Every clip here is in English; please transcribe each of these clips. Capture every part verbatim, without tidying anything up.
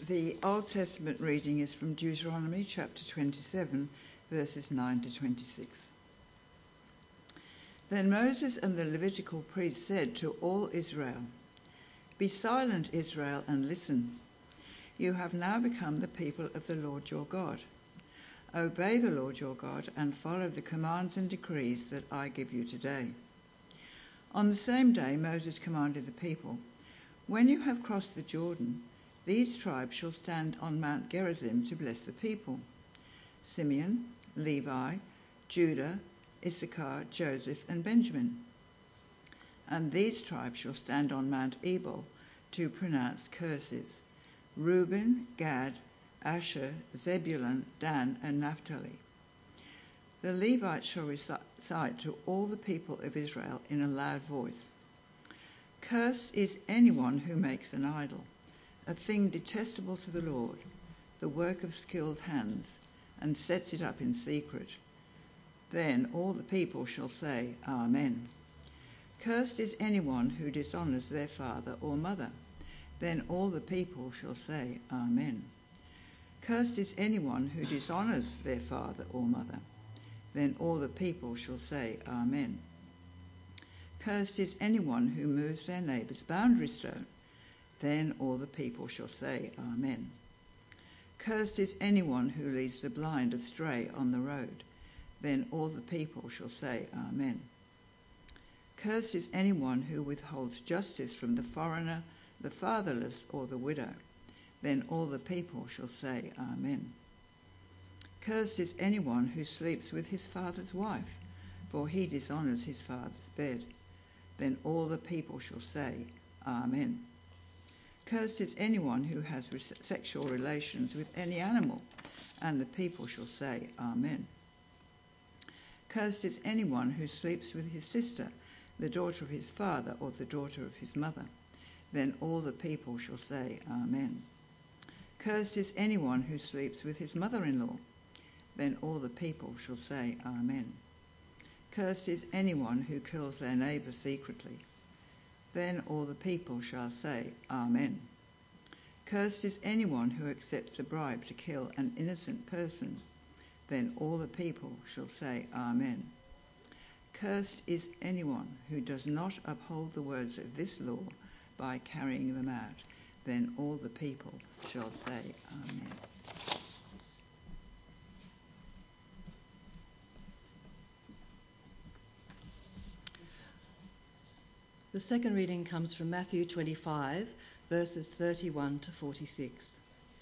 The Old Testament reading is from Deuteronomy chapter twenty-seven, verses nine to twenty-six. Then Moses and the Levitical priests said to all Israel, "Be silent, Israel, and listen. You have now become the people of the Lord your God. Obey the Lord your God and follow the commands and decrees that I give you today." On the same day Moses commanded the people, "When you have crossed the Jordan, these tribes shall stand on Mount Gerizim to bless the people: Simeon, Levi, Judah, Issachar, Joseph, and Benjamin. And these tribes shall stand on Mount Ebal to pronounce curses: Reuben, Gad, Asher, Zebulun, Dan, and Naphtali. The Levites shall recite to all the people of Israel in a loud voice: Cursed is anyone who makes an idol, a thing detestable to the Lord, the work of skilled hands, and sets it up in secret. Then all the people shall say, Amen. Cursed is anyone who dishonours their father or mother. Then all the people shall say, Amen. Cursed is anyone who dishonours their father or mother. Then all the people shall say, Amen. Cursed is anyone who moves their neighbour's boundary stone. Then all the people shall say, Amen. Cursed is anyone who leads the blind astray on the road. Then all the people shall say, Amen. Cursed is anyone who withholds justice from the foreigner, the fatherless, or the widow. Then all the people shall say, Amen. Cursed is anyone who sleeps with his father's wife, for he dishonours his father's bed. Then all the people shall say, Amen. Cursed is anyone who has sexual relations with any animal, and the people shall say, Amen. Cursed is anyone who sleeps with his sister, the daughter of his father, or the daughter of his mother. Then all the people shall say, Amen. Cursed is anyone who sleeps with his mother-in-law. Then all the people shall say, Amen. Cursed is anyone who kills their neighbour secretly. Then all the people shall say, Amen. Cursed is anyone who accepts a bribe to kill an innocent person. Then all the people shall say, Amen. Cursed is anyone who does not uphold the words of this law by carrying them out. Then all the people shall say, Amen. The second reading comes from Matthew twenty-five, verses thirty-one to forty-six.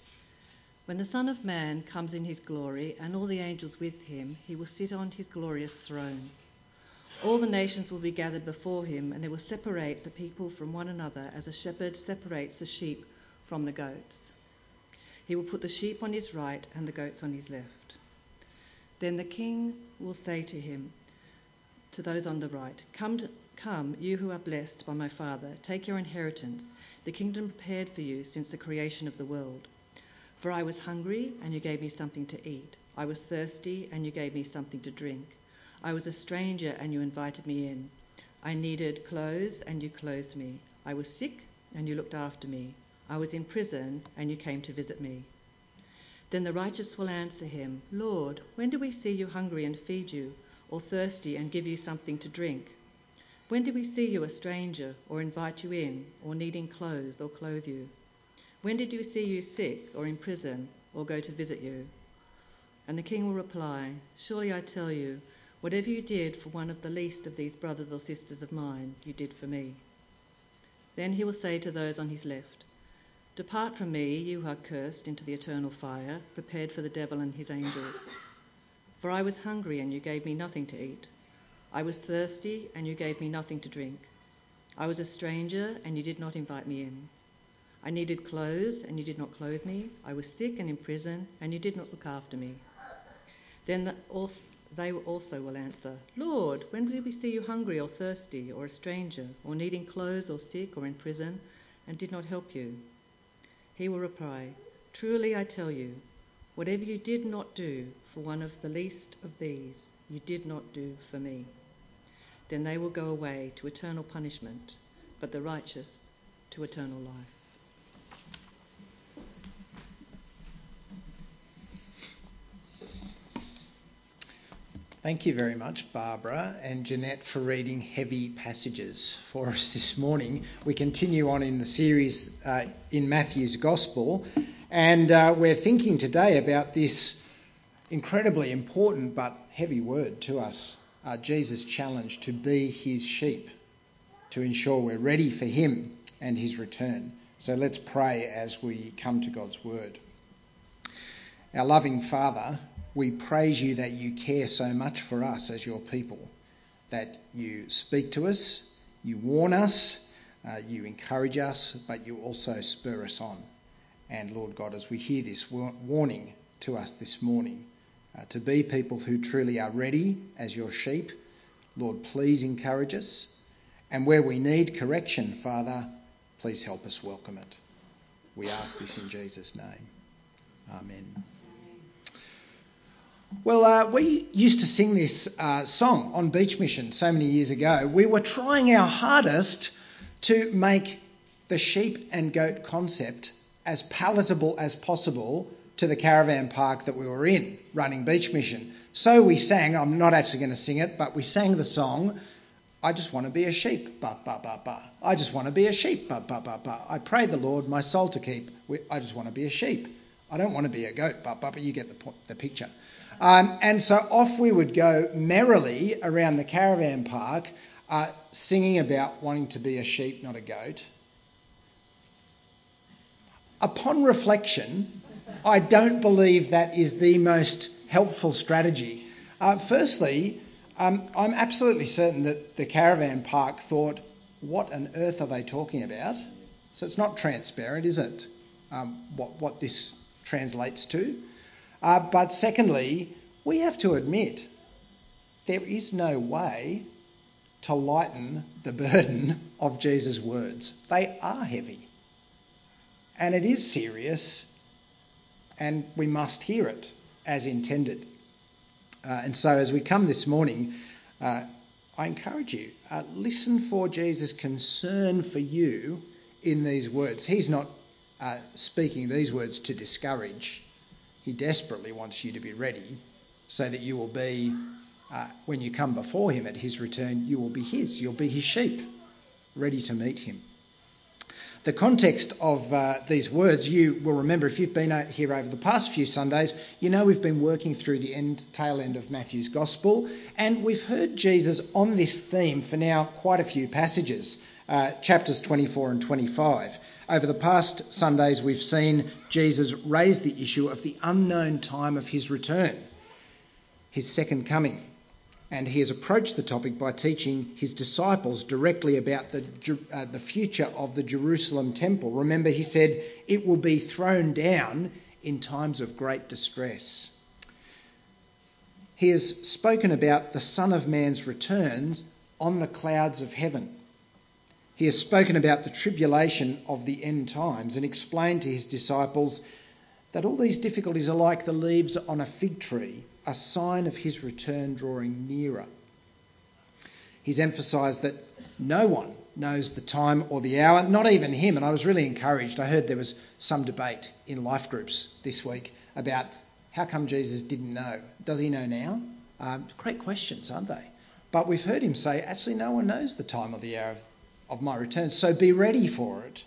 When the Son of Man comes in his glory and all the angels with him, he will sit on his glorious throne. All the nations will be gathered before him, and he will separate the people from one another as a shepherd separates the sheep from the goats. He will put the sheep on his right and the goats on his left. Then the king will say to him, to those on the right, Come, to, come, you who are blessed by my Father, take your inheritance, the kingdom prepared for you since the creation of the world. For I was hungry, and you gave me something to eat. I was thirsty, and you gave me something to drink. I was a stranger, and you invited me in. I needed clothes, and you clothed me. I was sick, and you looked after me. I was in prison, and you came to visit me. Then the righteous will answer him, Lord, when did we see you hungry and feed you, or thirsty and give you something to drink? When did we see you a stranger, or invite you in, or needing clothes, or clothe you? When did we see you sick, or in prison, or go to visit you? And the king will reply, Surely I tell you, whatever you did for one of the least of these brothers or sisters of mine, you did for me. Then he will say to those on his left, Depart from me, you who are cursed, into the eternal fire, prepared for the devil and his angels. For I was hungry, and you gave me nothing to eat. I was thirsty, and you gave me nothing to drink. I was a stranger, and you did not invite me in. I needed clothes, and you did not clothe me. I was sick and in prison, and you did not look after me. Then the, also, they also will answer, Lord, when did we see you hungry or thirsty, or a stranger, or needing clothes, or sick, or in prison, and did not help you? He will reply, Truly I tell you, whatever you did not do for one of the least of these, you did not do for me. Then they will go away to eternal punishment, but the righteous to eternal life. Thank you very much, Barbara and Jeanette, for reading heavy passages for us this morning. We continue on in the series uh, in Matthew's Gospel, and uh, we're thinking today about this incredibly important but heavy word to us, uh, Jesus' challenge to be his sheep, to ensure we're ready for him and his return. So let's pray as we come to God's word. Our loving Father, we praise you that you care so much for us as your people, that you speak to us, you warn us, uh, you encourage us, but you also spur us on. And Lord God, as we hear this warning to us this morning, uh, to be people who truly are ready as your sheep, Lord, please encourage us. And where we need correction, Father, please help us welcome it. We ask this in Jesus' name. Amen. Well, uh, we used to sing this uh, song on Beach Mission so many years ago. We were trying our hardest to make the sheep and goat concept as palatable as possible to the caravan park that we were in, running Beach Mission. So we sang, I'm not actually going to sing it, but we sang the song, I just want to be a sheep, ba, ba, ba, ba. I just want to be a sheep, ba, ba, ba, ba. I pray the Lord my soul to keep. I just want to be a sheep. I don't want to be a goat, ba, ba, but you get the, po- the picture. Um, and so off we would go merrily around the caravan park, uh, singing about wanting to be a sheep, not a goat. Upon reflection, I don't believe that is the most helpful strategy. Uh, firstly, um, I'm absolutely certain that the caravan park thought, what on earth are they talking about? So it's not transparent, is it, um, what, what this translates to? Uh, but secondly, we have to admit there is no way to lighten the burden of Jesus' words. They are heavy. And it is serious, and we must hear it as intended. Uh, and so as we come this morning, uh, I encourage you, uh, listen for Jesus' concern for you in these words. He's not uh, speaking these words to discourage. He desperately wants you to be ready so that you will be, uh, when you come before him at his return, you will be his. You'll be his sheep, ready to meet him. The context of uh, these words, you will remember if you've been here over the past few Sundays, you know we've been working through the end, tail end of Matthew's Gospel, and we've heard Jesus on this theme for now quite a few passages, uh, chapters twenty-four and twenty-five. Over the past Sundays, we've seen Jesus raise the issue of the unknown time of his return, his second coming. And he has approached the topic by teaching his disciples directly about the, uh, the future of the Jerusalem temple. Remember, he said, it will be thrown down in times of great distress. He has spoken about the Son of Man's return on the clouds of heaven. He has spoken about the tribulation of the end times and explained to his disciples that all these difficulties are like the leaves on a fig tree, a sign of his return drawing nearer. He's emphasised that no one knows the time or the hour, not even him. And I was really encouraged. I heard there was some debate in life groups this week about how come Jesus didn't know. Does he know now? Um, great questions, aren't they? But we've heard him say, actually, no one knows the time or the hour of, of my return, so be ready for it.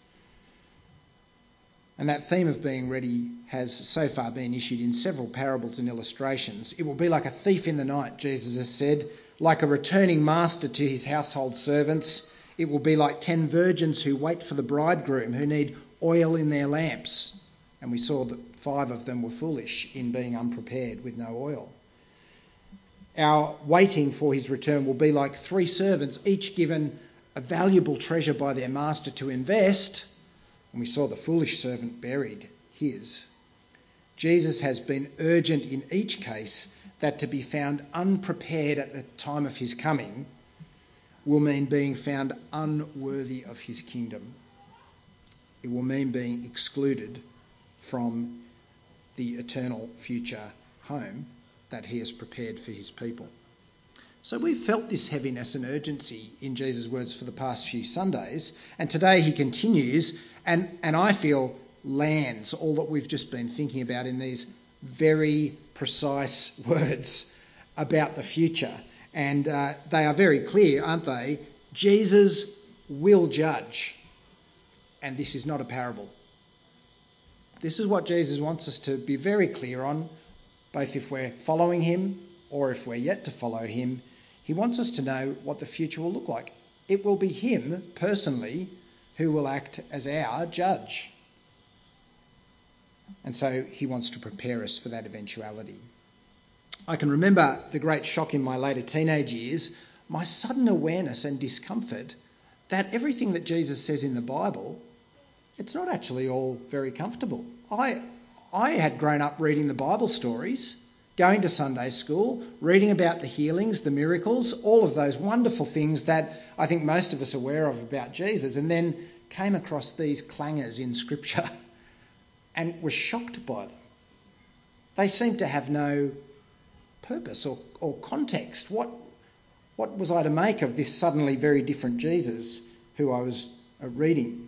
And that theme of being ready has so far been issued in several parables and illustrations. It will be like a thief in the night, Jesus has said, like a returning master to his household servants. It will be like ten virgins who wait for the bridegroom, who need oil in their lamps. And we saw that five of them were foolish in being unprepared with no oil. Our waiting for his return will be like three servants, each given a valuable treasure by their master to invest. And we saw the foolish servant buried his. Jesus has been urgent in each case that to be found unprepared at the time of his coming will mean being found unworthy of his kingdom. It will mean being excluded from the eternal future home that he has prepared for his people. So we've felt this heaviness and urgency in Jesus' words for the past few Sundays, and today he continues and, and I feel lands all that we've just been thinking about in these very precise words. about the future. And uh, they are very clear, aren't they? Jesus will judge. And this is not a parable. This is what Jesus wants us to be very clear on, both if we're following him or if we're yet to follow him. He wants us to know what the future will look like. It will be him personally who will act as our judge. And so he wants to prepare us for that eventuality. I can remember the great shock in my later teenage years, my sudden awareness and discomfort that everything that Jesus says in the Bible, it's not actually all very comfortable. I I had grown up reading the Bible stories, going to Sunday school, reading about the healings, the miracles, all of those wonderful things that I think most of us are aware of about Jesus, and then came across these clangers in Scripture and was shocked by them. They seemed to have no purpose or, or context. What, what was I to make of this suddenly very different Jesus who I was uh, reading?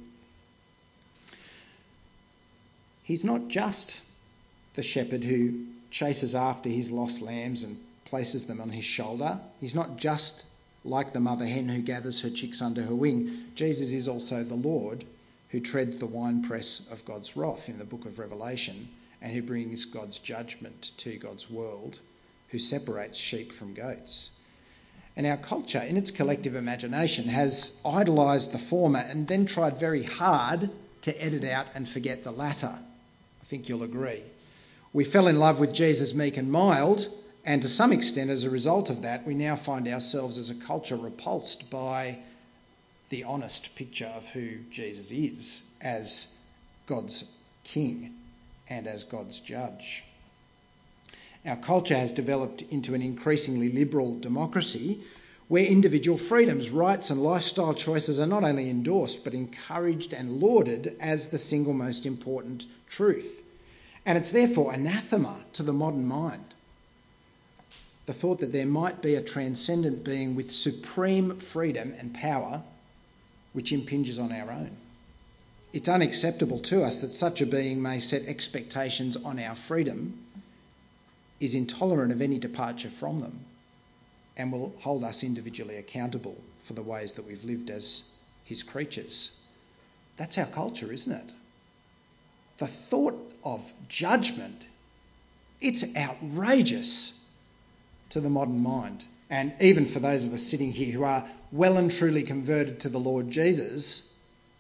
He's not just the shepherd who chases after his lost lambs and places them on his shoulder. He's not just like the mother hen who gathers her chicks under her wing. Jesus is also the Lord who treads the winepress of God's wrath in the book of Revelation, and who brings God's judgment to God's world, who separates sheep from goats. And our culture, in its collective imagination, has idolised the former and then tried very hard to edit out and forget the latter. I think you'll agree. We fell in love with Jesus meek and mild, and to some extent as a result of that, we now find ourselves as a culture repulsed by the honest picture of who Jesus is as God's king and as God's judge. Our culture has developed into an increasingly liberal democracy where individual freedoms, rights and lifestyle choices are not only endorsed but encouraged and lauded as the single most important truth. And it's therefore anathema to the modern mind, the thought that there might be a transcendent being with supreme freedom and power which impinges on our own. It's unacceptable to us that such a being may set expectations on our freedom, is intolerant of any departure from them, and will hold us individually accountable for the ways that we've lived as his creatures. That's our culture, isn't it? The thought of judgment, it's outrageous to the modern mind. And even for those of us sitting here who are well and truly converted to the Lord Jesus,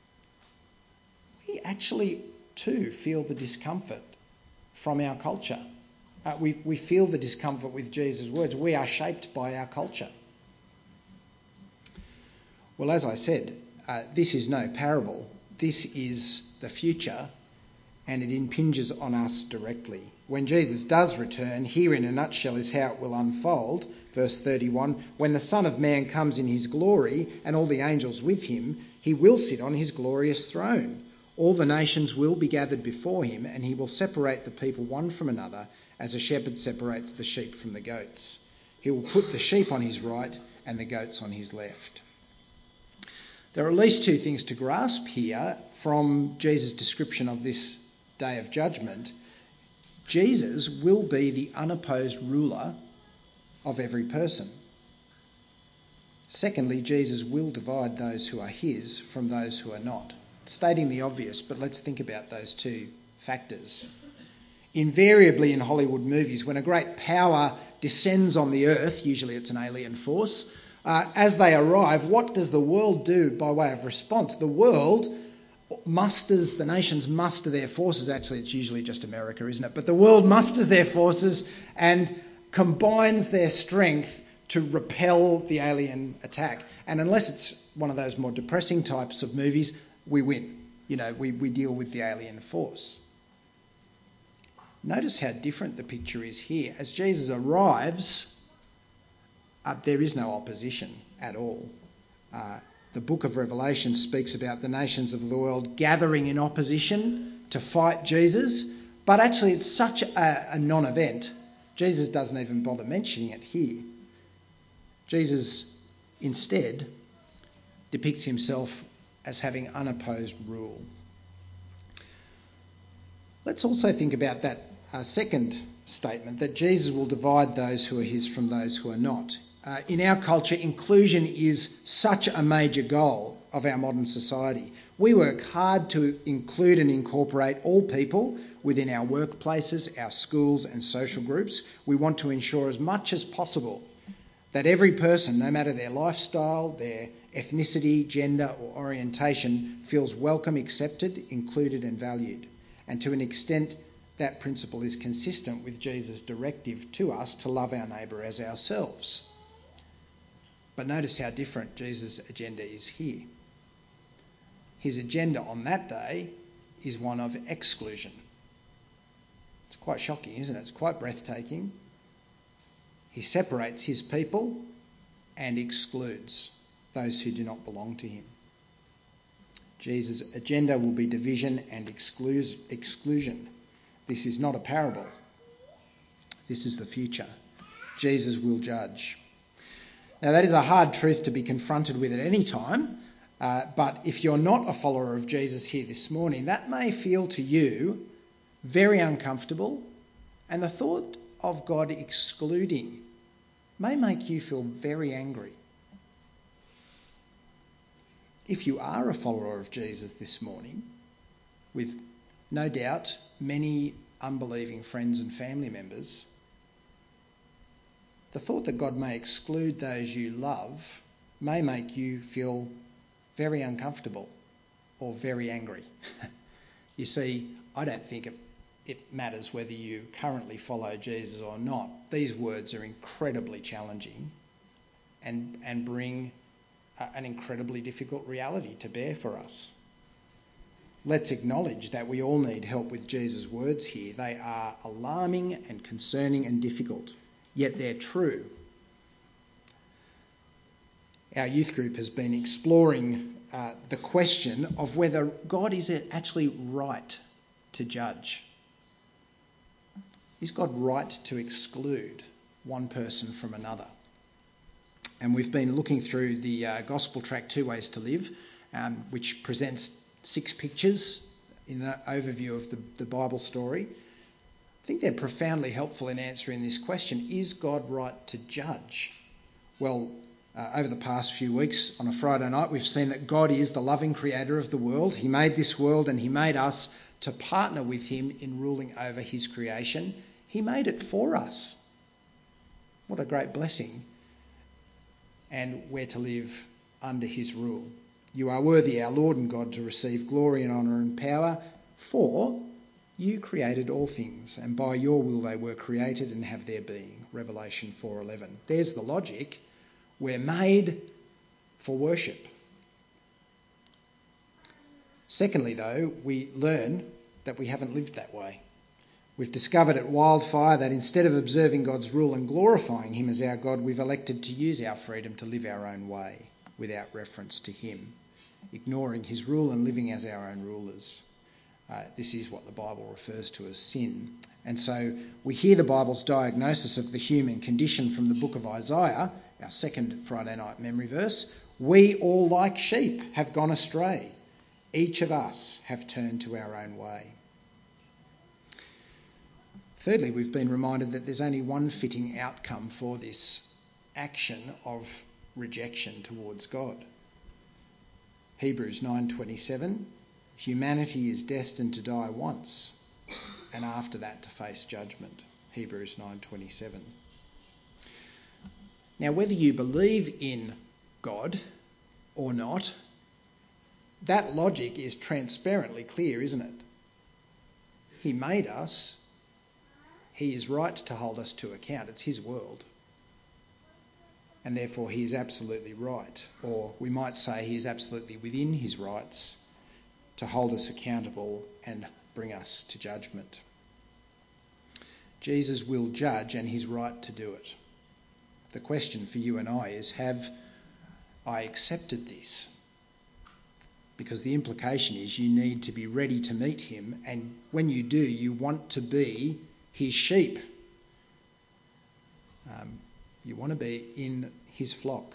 we actually too feel the discomfort from our culture. Uh, we, we feel the discomfort with Jesus' words. We are shaped by our culture. Well, as I said, uh, this is no parable. This is the future, and it impinges on us directly. When Jesus does return, here in a nutshell is how it will unfold. Verse thirty-one, when the Son of Man comes in his glory and all the angels with him, he will sit on his glorious throne. All the nations will be gathered before him, and he will separate the people one from another, as a shepherd separates the sheep from the goats. He will put the sheep on his right and the goats on his left. There are at least two things to grasp here from Jesus' description of this day of judgment. Jesus will be the unopposed ruler of every person. Secondly, Jesus will divide those who are his from those who are not. Stating the obvious, but let's think about those two factors. Invariably in Hollywood movies, when a great power descends on the earth, usually it's an alien force, uh, as they arrive, what does the world do by way of response? The world musters, the nations muster their forces. Actually, it's usually just America, isn't it? But the world musters their forces and combines their strength to repel the alien attack. And unless it's one of those more depressing types of movies, we win. You know, we, we deal with the alien force. Notice how different the picture is here. As Jesus arrives, uh, there is no opposition at all. Uh, the book of Revelation speaks about the nations of the world gathering in opposition to fight Jesus, but actually it's such a, a non-event, Jesus doesn't even bother mentioning it here. Jesus instead depicts himself as having unopposed rule. Let's also think about that a second statement, that Jesus will divide those who are his from those who are not. Uh, in our culture, inclusion is such a major goal of our modern society. We work hard to include and incorporate all people within our workplaces, our schools and social groups. We want to ensure as much as possible that every person, no matter their lifestyle, their ethnicity, gender or orientation, feels welcome, accepted, included and valued. And to an extent, that principle is consistent with Jesus' directive to us to love our neighbour as ourselves. But notice how different Jesus' agenda is here. His agenda on that day is one of exclusion. It's quite shocking, isn't it? It's quite breathtaking. He separates his people and excludes those who do not belong to him. Jesus' agenda will be division and exclusion. This is not a parable. This is the future. Jesus will judge. Now, that is a hard truth to be confronted with at any time, uh, but if you're not a follower of Jesus here this morning, that may feel to you very uncomfortable, and the thought of God excluding may make you feel very angry. If you are a follower of Jesus this morning, with no doubt many unbelieving friends and family members, the thought that God may exclude those you love may make you feel very uncomfortable or very angry. You see, I don't think it, it matters whether you currently follow Jesus or not. These words are incredibly challenging and, and bring a, an incredibly difficult reality to bear for us. Let's acknowledge that we all need help with Jesus' words here. They are alarming and concerning and difficult, yet they're true. Our youth group has been exploring uh, the question of whether God is actually right to judge. Is God right to exclude one person from another? And we've been looking through the uh, Gospel tract Two Ways to Live, um, which presents six pictures in an overview of the, the Bible story. I think they're profoundly helpful in answering this question: is God right to judge? Well, uh, over the past few weeks on a Friday night, we've seen that God is the loving creator of the world. He made this world and he made us to partner with him in ruling over his creation. He made it for us. What a great blessing. And we're to live under his rule. You are worthy, our Lord and God, to receive glory and honour and power, for you created all things, and by your will they were created and have their being. Revelation four eleven. There's the logic. We're made for worship. Secondly, though, we learn that we haven't lived that way. We've discovered at Wildfire that instead of observing God's rule and glorifying him as our God, we've elected to use our freedom to live our own way without reference to him, ignoring his rule and living as our own rulers. Uh, this is what the Bible refers to as sin. And so we hear the Bible's diagnosis of the human condition from the book of Isaiah, our second Friday night memory verse. We all, like sheep, have gone astray. Each of us have turned to our own way. Thirdly, we've been reminded that there's only one fitting outcome for this action of rejection towards God. Hebrews nine twenty-seven, humanity is destined to die once, and after that to face judgment. Hebrews nine twenty-seven. Now, whether you believe in God or not, that logic is transparently clear, isn't it? He made us. He is right to hold us to account. It's his world. And therefore he is absolutely right. Or we might say he is absolutely within his rights to hold us accountable and bring us to judgment. Jesus will judge, and he's right to do it. The question for you and I is, have I accepted this? Because the implication is you need to be ready to meet him, and when you do, you want to be his sheep. Um, you want to be in his flock.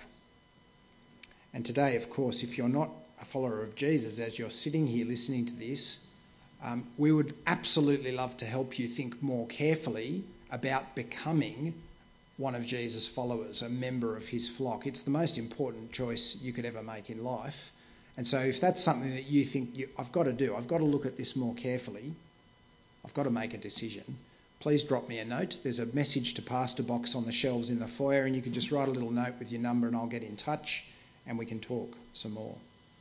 And today, of course, if you're not a follower of Jesus, as you're sitting here listening to this, Um, we would absolutely love to help you think more carefully about becoming one of Jesus' followers, a member of his flock. It's the most important choice you could ever make in life. And so if that's something that you think you, I've got to do, I've got to look at this more carefully, I've got to make a decision, please drop me a note. There's a message to pastor box on the shelves in the foyer, and you can just write a little note with your number and I'll get in touch and we can talk some more.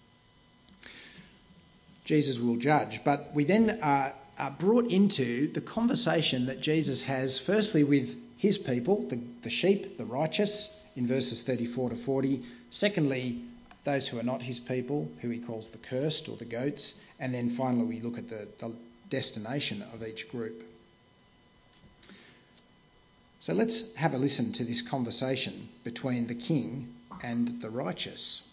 Jesus will judge, but we then are, are brought into the conversation that Jesus has firstly with his people, the, the sheep, the righteous, in verses thirty-four to forty. Secondly, those who are not his people, who he calls the cursed or the goats. And then finally we look at the, the destination of each group. So let's have a listen to this conversation between the king and the righteous.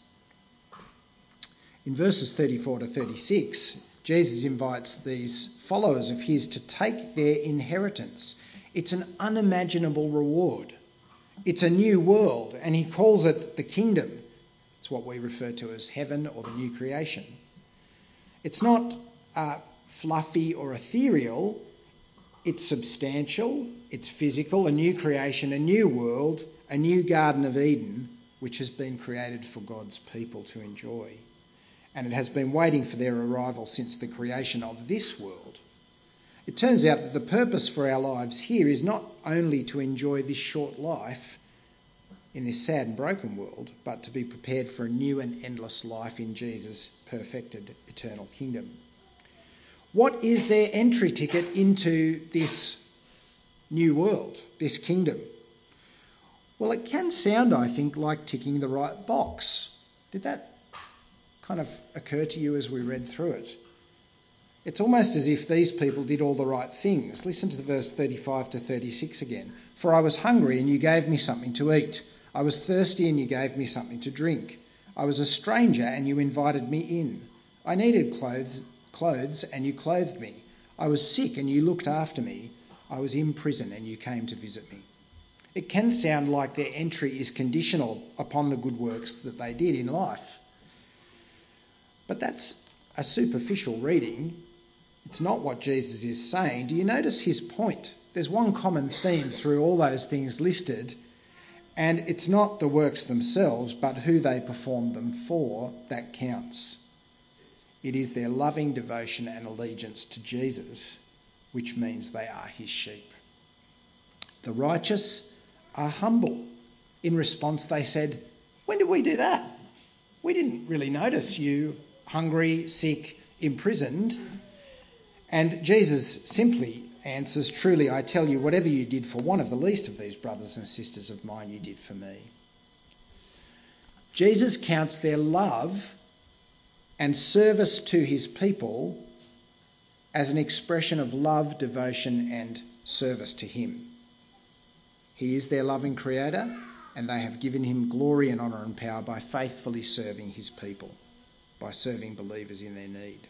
In verses thirty-four to thirty-six, Jesus invites these followers of his to take their inheritance. It's an unimaginable reward. It's a new world, and he calls it the kingdom. It's what we refer to as heaven or the new creation. It's not uh, fluffy or ethereal. It's substantial, it's physical, a new creation, a new world, a new Garden of Eden, which has been created for God's people to enjoy. And it has been waiting for their arrival since the creation of this world. It turns out that the purpose for our lives here is not only to enjoy this short life in this sad and broken world, but to be prepared for a new and endless life in Jesus' perfected eternal kingdom. What is their entry ticket into this new world, this kingdom? Well, it can sound, I think, like ticking the right box. Did that kind of occur to you as we read through it? It's almost as if these people did all the right things. Listen to the verse thirty-five to thirty-six again. For I was hungry and you gave me something to eat. I was thirsty and you gave me something to drink. I was a stranger and you invited me in. I needed clothes, clothes and you clothed me. I was sick and you looked after me. I was in prison and you came to visit me. It can sound like their entry is conditional upon the good works that they did in life. But that's a superficial reading. It's not what Jesus is saying. Do you notice his point? There's one common theme through all those things listed, and it's not the works themselves, but who they perform them for that counts. It is their loving devotion and allegiance to Jesus, which means they are his sheep. The righteous are humble. In response, they said, "When did we do that? We didn't really notice you hungry, sick, imprisoned." And Jesus simply answers, "Truly I tell you, whatever you did for one of the least of these brothers and sisters of mine, you did for me." Jesus counts their love and service to his people as an expression of love, devotion and service to him. He is their loving creator, and they have given him glory and honour and power by faithfully serving his people, by serving believers in their need.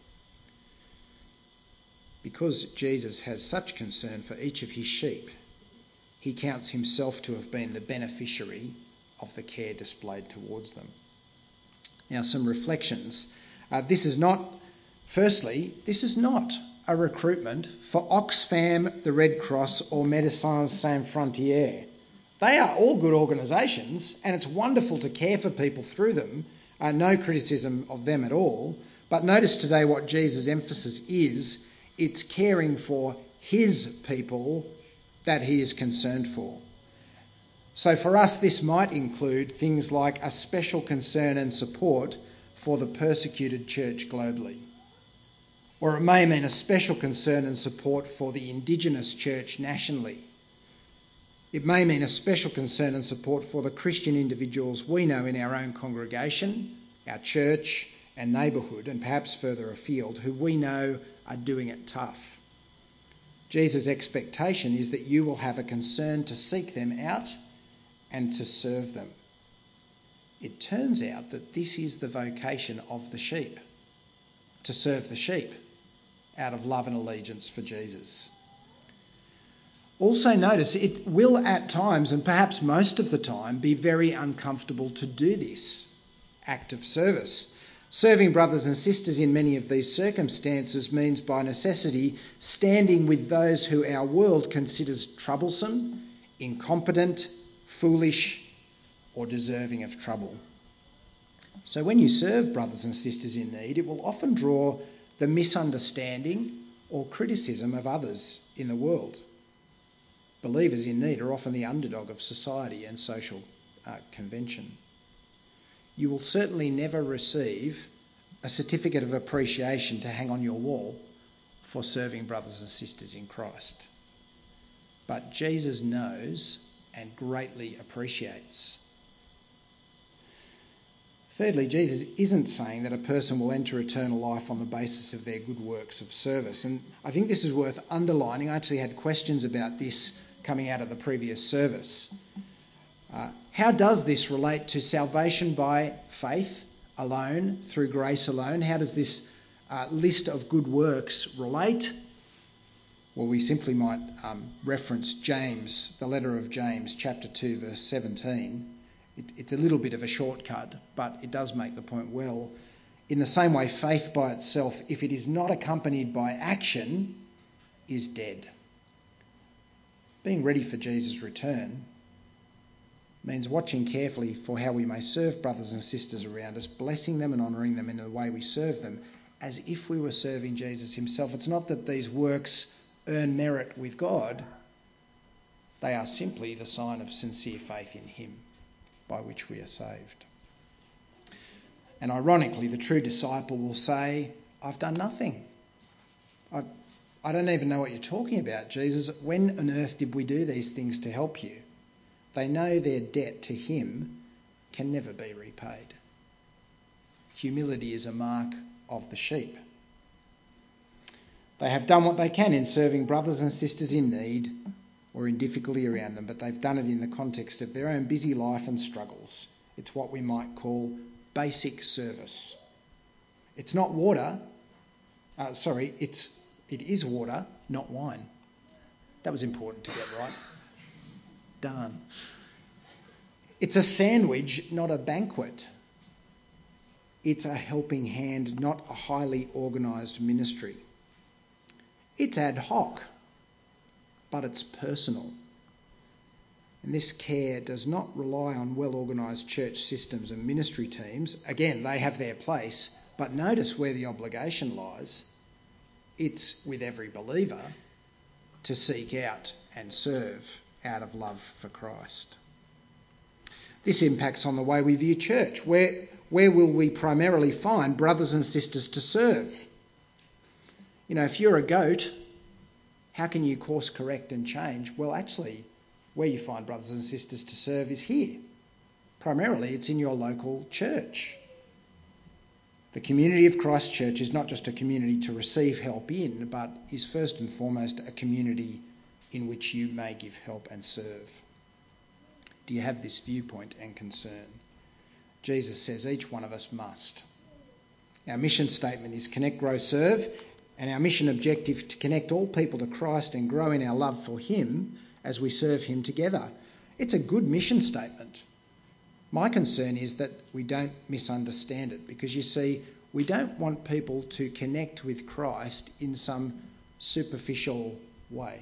Because Jesus has such concern for each of his sheep, he counts himself to have been the beneficiary of the care displayed towards them. Now, some reflections. Uh, this is not, firstly, this is not a recruitment for Oxfam, the Red Cross or Médecins Sans Frontières. They are all good organisations, and it's wonderful to care for people through them. Uh, no criticism of them at all. But notice today what Jesus' emphasis is. It's caring for his people that he is concerned for. So for us, this might include things like a special concern and support for the persecuted church globally. Or it may mean a special concern and support for the Indigenous church nationally. It may mean a special concern and support for the Christian individuals we know in our own congregation, our church and neighbourhood, and perhaps further afield, who we know are doing it tough. Jesus' expectation is that you will have a concern to seek them out and to serve them. It turns out that this is the vocation of the sheep, to serve the sheep out of love and allegiance for Jesus. Also notice it will at times, and perhaps most of the time, be very uncomfortable to do this act of service. Serving brothers and sisters in many of these circumstances means by necessity standing with those who our world considers troublesome, incompetent, foolish, or deserving of trouble. So when you serve brothers and sisters in need, it will often draw the misunderstanding or criticism of others in the world. Believers in need are often the underdog of society and social uh, convention. You will certainly never receive a certificate of appreciation to hang on your wall for serving brothers and sisters in Christ. But Jesus knows and greatly appreciates. Thirdly, Jesus isn't saying that a person will enter eternal life on the basis of their good works of service. And I think this is worth underlining. I actually had questions about this coming out of the previous service. Uh, how does this relate to salvation by faith alone, through grace alone? How does this uh, list of good works relate? Well, we simply might um, reference James, the letter of James, chapter two, verse seventeen. It, it's a little bit of a shortcut, but it does make the point well. In the same way, faith by itself, if it is not accompanied by action, is dead. Being ready for Jesus' return means watching carefully for how we may serve brothers and sisters around us, blessing them and honouring them in the way we serve them, as if we were serving Jesus himself. It's not that these works earn merit with God. They are simply the sign of sincere faith in him, by which we are saved. And ironically, the true disciple will say, I've done nothing. I, I don't even know what you're talking about, Jesus. When on earth did we do these things to help you? They know their debt to him can never be repaid. Humility is a mark of the sheep. They have done what they can in serving brothers and sisters in need or in difficulty around them, but they've done it in the context of their own busy life and struggles. It's what we might call basic service. It's not water. Uh, sorry, it's it is water, not wine. That was important to get right. Darn. It's a sandwich, not a banquet. It's a helping hand, not a highly organised ministry. It's ad hoc, but it's personal. And this care does not rely on well-organised church systems and ministry teams. Again, they have their place, but notice where the obligation lies. It's with every believer to seek out and serve out of love for Christ. This impacts on the way we view church. Where, where will we primarily find brothers and sisters to serve? You know, if you're a goat, how can you course correct and change? Well, actually, where you find brothers and sisters to serve is here. Primarily, it's in your local church. The community of Christ Church is not just a community to receive help in, but is first and foremost a community in which you may give help and serve. Do you have this viewpoint and concern? Jesus says each one of us must. Our mission statement is connect, grow, serve, and our mission objective to connect all people to Christ and grow in our love for him as we serve him together. It's a good mission statement. My concern is that we don't misunderstand it, because you see, we don't want people to connect with Christ in some superficial way.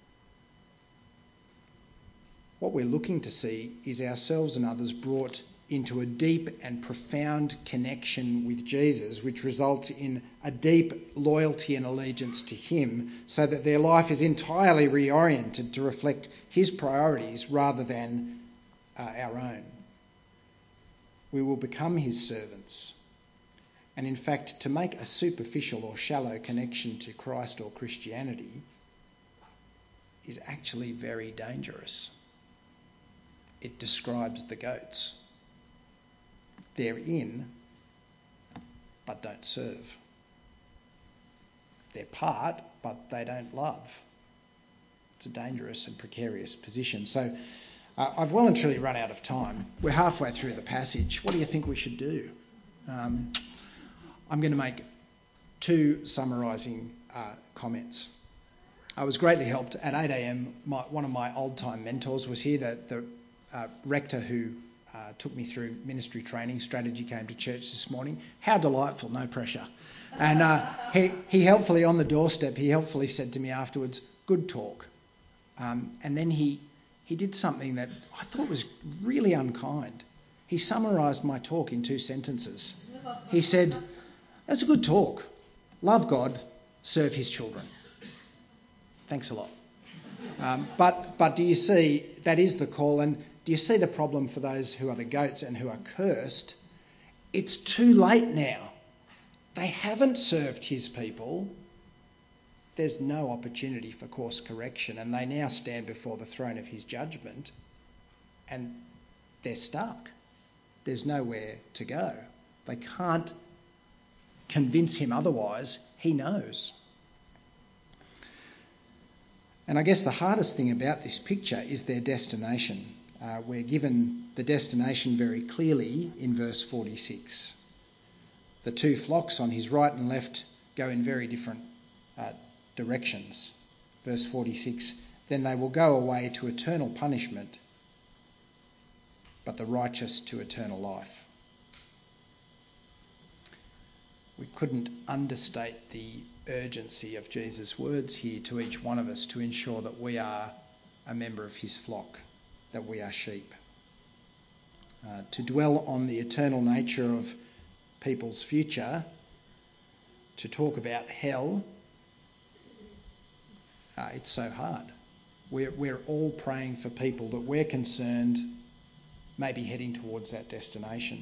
What we're looking to see is ourselves and others brought into a deep and profound connection with Jesus, which results in a deep loyalty and allegiance to him, so that their life is entirely reoriented to reflect his priorities rather than uh, our own. We will become his servants. And in fact, to make a superficial or shallow connection to Christ or Christianity is actually very dangerous. It describes the goats. They're in, but don't serve. They're part, but they don't love. It's a dangerous and precarious position. So uh, I've well and truly run out of time. We're halfway through the passage. What do you think we should do? Um, I'm going to make two summarising uh, comments. I was greatly helped at eight a.m. My, one of my old-time mentors was here, the, the uh, rector who uh, took me through ministry training. Strategy came to church this morning. How delightful, no pressure. And uh, he, he helpfully, on the doorstep, he helpfully said to me afterwards, good talk. Um, and then he, he did something that I thought was really unkind. He summarised my talk in two sentences. He said, that's a good talk. Love God, serve his children. Thanks a lot. Um, but but do you see, that is the call, and do you see the problem for those who are the goats and who are cursed? It's too late now. They haven't served his people. There's no opportunity for course correction, and they now stand before the throne of his judgment, and they're stuck. There's nowhere to go. They can't convince him otherwise. He knows. And I guess the hardest thing about this picture is their destination. Uh, we're given the destination very clearly in verse forty-six. The two flocks on his right and left go in very different uh, directions. Verse forty-six, then they will go away to eternal punishment, but the righteous to eternal life. We couldn't understate the urgency of Jesus' words here to each one of us to ensure that we are a member of his flock, that we are sheep. Uh, to dwell on the eternal nature of people's future, to talk about hell, uh, it's so hard. We're, we're all praying for people that we're concerned may be heading towards that destination.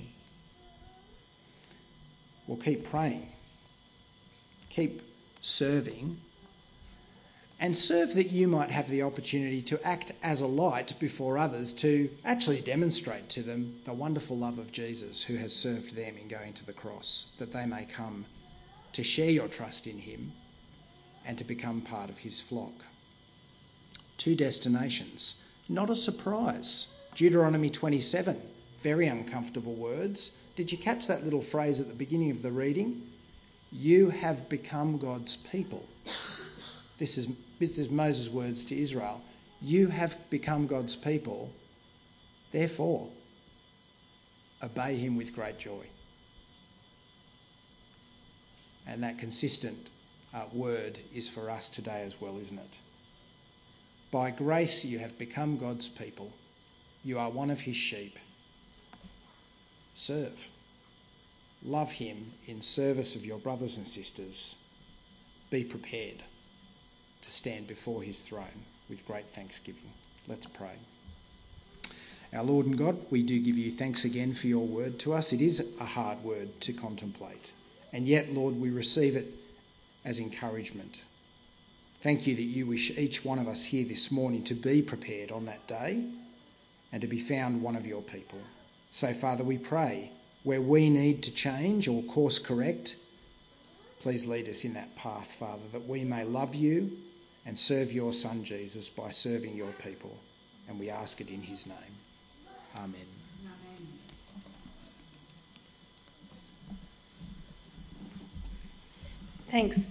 Well, keep praying, keep serving, and serve that you might have the opportunity to act as a light before others, to actually demonstrate to them the wonderful love of Jesus who has served them in going to the cross, that they may come to share your trust in him and to become part of his flock. Two destinations, not a surprise. Deuteronomy twenty-seven, very uncomfortable words. Did you catch that little phrase at the beginning of the reading? You have become God's people. This is, this is Moses' words to Israel. You have become God's people, therefore obey him with great joy. And that consistent uh, word is for us today as well, isn't it? By grace you have become God's people. You are one of his sheep. Serve. Love him in service of your brothers and sisters. Be prepared to stand before his throne with great thanksgiving. Let's pray. Our Lord and God, we do give you thanks again for your word to us. It is a hard word to contemplate, and yet, Lord, we receive it as encouragement. Thank you that you wish each one of us here this morning to be prepared on that day and to be found one of your people. So, Father, we pray where we need to change or course correct, please lead us in that path, Father, that we may love you and serve your Son, Jesus, by serving your people. And we ask it in his name. Amen. Amen. Thanks.